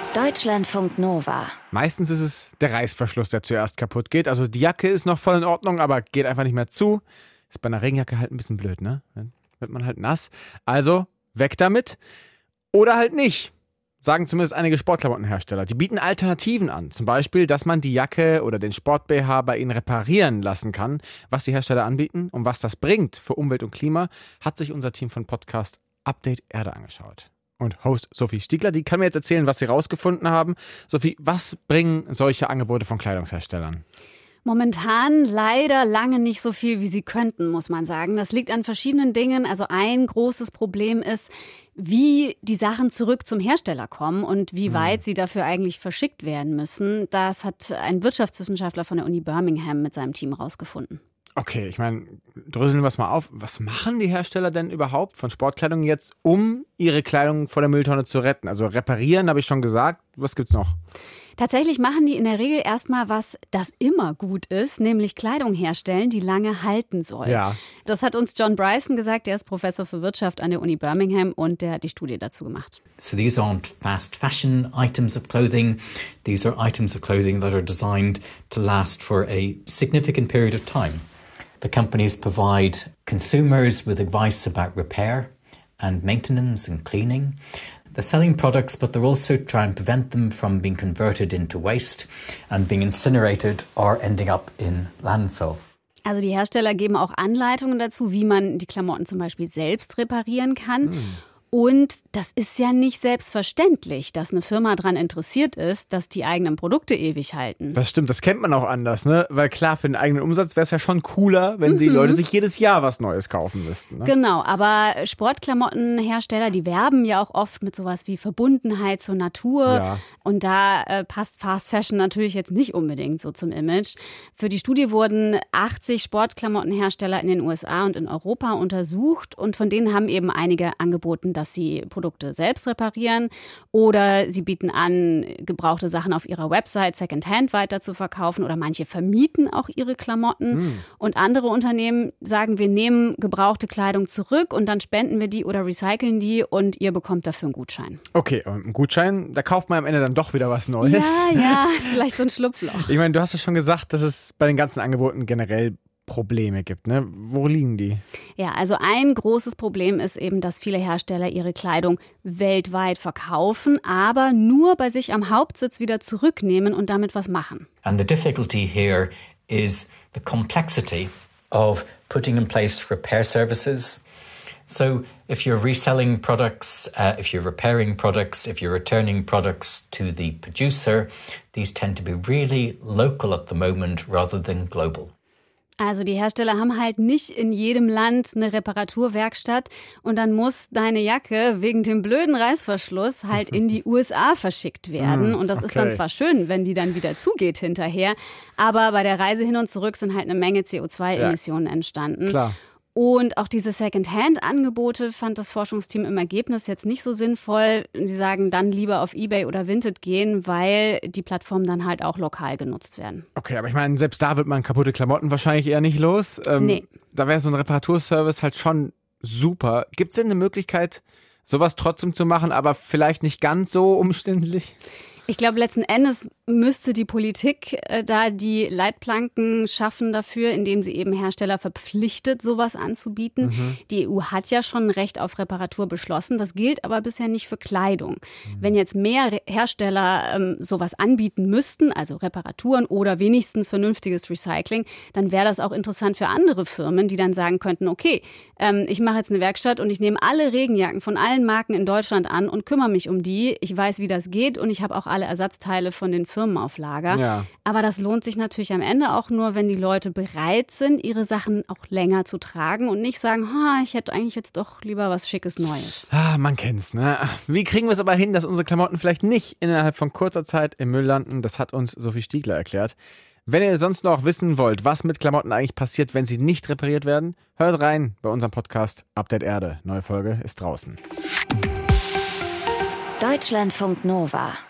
Deutschlandfunk Nova. Meistens ist es der Reißverschluss, der zuerst kaputt geht. Also die Jacke ist noch voll in Ordnung, aber geht einfach nicht mehr zu. Ist bei einer Regenjacke halt ein bisschen blöd, ne? Dann wird man halt nass. Also weg damit. Oder halt nicht. Sagen zumindest einige Sportklamottenhersteller. Die bieten Alternativen an. Zum Beispiel, dass man die Jacke oder den Sport-BH bei ihnen reparieren lassen kann. Was die Hersteller anbieten und was das bringt für Umwelt und Klima, hat sich unser Team von Podcast Update Erde angeschaut. Und Host Sophie Stiegler, die kann mir jetzt erzählen, was sie rausgefunden haben. Sophie, was bringen solche Angebote von Kleidungsherstellern? Momentan leider lange nicht so viel, wie sie könnten, muss man sagen. Das liegt an verschiedenen Dingen. Also ein großes Problem ist, wie die Sachen zurück zum Hersteller kommen und wie weit sie dafür eigentlich verschickt werden müssen. Das hat ein Wirtschaftswissenschaftler von der Uni Birmingham mit seinem Team rausgefunden. Okay, ich meine, dröseln wir es mal auf. Was machen die Hersteller denn überhaupt von Sportkleidung jetzt, um ihre Kleidung vor der Mülltonne zu retten? Also reparieren, habe ich schon gesagt. Was gibt's noch? Tatsächlich machen die in der Regel erstmal was, das immer gut ist, nämlich Kleidung herstellen, die lange halten soll. Ja. Das hat uns John Bryson gesagt, der ist Professor für Wirtschaft an der Uni Birmingham und der hat die Studie dazu gemacht. So these aren't fast fashion items of clothing. These are items of clothing that are designed to last for a significant period of time. The companies provide consumers with advice about repair and maintenance and cleaning. They're selling products, but they're also trying to prevent them from being converted into waste and being incinerated or ending up in landfill. Also die Hersteller geben auch Anleitungen dazu, wie man die Klamotten zum Beispiel selbst reparieren kann. Und das ist ja nicht selbstverständlich, dass eine Firma daran interessiert ist, dass die eigenen Produkte ewig halten. Das stimmt, das kennt man auch anders, ne? Weil klar, für den eigenen Umsatz wäre es ja schon cooler, wenn die Leute sich jedes Jahr was Neues kaufen müssten. Ne? Genau, aber Sportklamottenhersteller, die werben ja auch oft mit sowas wie Verbundenheit zur Natur. Ja. Und da passt Fast Fashion natürlich jetzt nicht unbedingt so zum Image. Für die Studie wurden 80 Sportklamottenhersteller in den USA und in Europa untersucht. Und von denen haben eben einige angeboten, dass sie Produkte selbst reparieren oder sie bieten an, gebrauchte Sachen auf ihrer Website Secondhand weiter zu verkaufen oder manche vermieten auch ihre Klamotten. Und andere Unternehmen sagen, wir nehmen gebrauchte Kleidung zurück und dann spenden wir die oder recyceln die und ihr bekommt dafür einen Gutschein. Okay, aber ein Gutschein, da kauft man am Ende dann doch wieder was Neues. Ja, ist vielleicht so ein Schlupfloch. Ich meine, du hast ja schon gesagt, dass es bei den ganzen Angeboten generell Probleme gibt, ne? Wo liegen die? Ja, also ein großes Problem ist eben, dass viele Hersteller ihre Kleidung weltweit verkaufen, aber nur bei sich am Hauptsitz wieder zurücknehmen und damit was machen. And the difficulty here is the complexity of putting in place repair services. So if you're reselling products, if you're repairing products, if you're returning products to the producer, these tend to be really local at the moment rather than global. Also die Hersteller haben halt nicht in jedem Land eine Reparaturwerkstatt und dann muss deine Jacke wegen dem blöden Reißverschluss halt in die USA verschickt werden. Und das ist dann zwar schön, wenn die dann wieder zugeht hinterher, aber bei der Reise hin und zurück sind halt eine Menge CO2-Emissionen entstanden. Klar. Und auch diese Secondhand-Angebote fand das Forschungsteam im Ergebnis jetzt nicht so sinnvoll. Sie sagen, dann lieber auf eBay oder Vinted gehen, weil die Plattformen dann halt auch lokal genutzt werden. Okay, aber ich meine, selbst da wird man kaputte Klamotten wahrscheinlich eher nicht los. Nee. Da wäre so ein Reparaturservice halt schon super. Gibt es denn eine Möglichkeit, sowas trotzdem zu machen, aber vielleicht nicht ganz so umständlich? Ich glaube, letzten Endes müsste die Politik da die Leitplanken schaffen dafür, indem sie eben Hersteller verpflichtet, sowas anzubieten. Die EU hat ja schon ein Recht auf Reparatur beschlossen. Das gilt aber bisher nicht für Kleidung. Wenn jetzt mehr Hersteller sowas anbieten müssten, also Reparaturen oder wenigstens vernünftiges Recycling, dann wäre das auch interessant für andere Firmen, die dann sagen könnten, okay, ich mache jetzt eine Werkstatt und ich nehme alle Regenjacken von allen Marken in Deutschland an und kümmere mich um die. Ich weiß, wie das geht und ich habe auch alle Ersatzteile von den Firmen auf Lager. Ja. Aber das lohnt sich natürlich am Ende auch nur, wenn die Leute bereit sind, ihre Sachen auch länger zu tragen und nicht sagen, ich hätte eigentlich jetzt doch lieber was Schickes Neues. Man kennt's, ne? Wie kriegen wir es aber hin, dass unsere Klamotten vielleicht nicht innerhalb von kurzer Zeit im Müll landen? Das hat uns Sophie Stiegler erklärt. Wenn ihr sonst noch wissen wollt, was mit Klamotten eigentlich passiert, wenn sie nicht repariert werden, hört rein bei unserem Podcast Update Erde. Neue Folge ist draußen. Deutschlandfunk Nova.